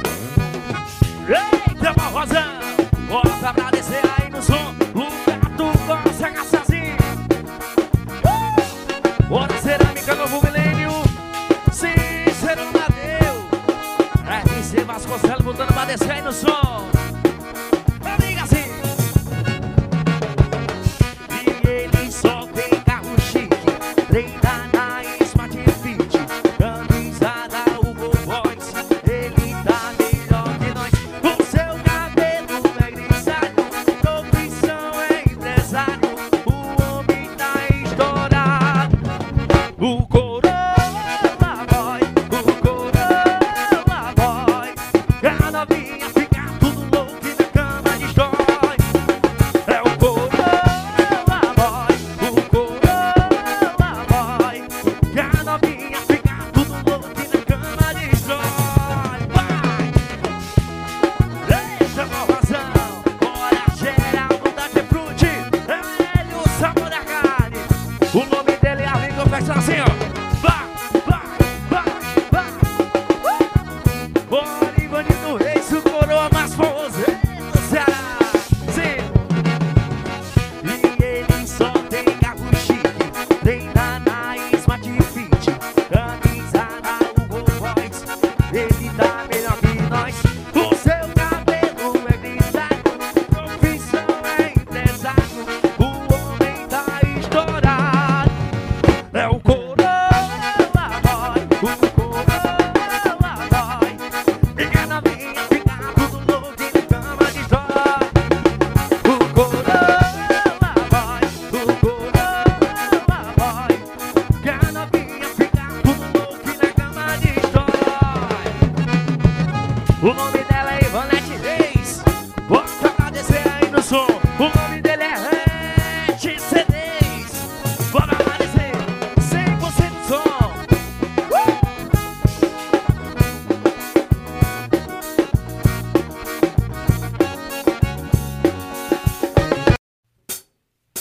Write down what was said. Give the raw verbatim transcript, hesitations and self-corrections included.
Eita, Barrosão, bota pra descer aí no som. Lugar tu consegue sozinho. uh! Bora cerâmica, novo milênio. Cícero Nadeu, R C Vasconcelos botando pra descer aí no som. Amiga assim. E ele só tem carro chique, treina na Smart Fit, camisada Hugo Boss, ele tá melhor que nós. O seu cabelo é grisalho, profissão é empresário, o homem tá estourado. O Corolla Boy, o Corolla Boy, a novinha fica tudo louco e na cama destrói. É o Corolla Boy, o Corolla Boy, a novinha fica tudo louco e na cama destrói. Vai! Deixa a malvazão, bora geral no Dutch-Fruit, é ele o sabor da carne. O nome dele é amigo, festa assim, ó. Vai, vai, vai, vai. Uh! Bora, Ivanildo Reis, o coroa mais famoso do Ceará. Sim. E ele só tem carro chique, treina na Smart Fit, camisa na Hugo Boss, ele tá melhor que nós. O seu cabelo é grisalho, profissão é empresário, o homem tá estourado. É o Corolla Boy, o Corolla Boy, e a novinha fica tudo louco e na cama destrói. O Corolla Boy, o Corolla Boy, e a novinha fica tudo louco e na cama destrói. O nome dela é Ivanete Reis, bota pra descer aí no som. O nome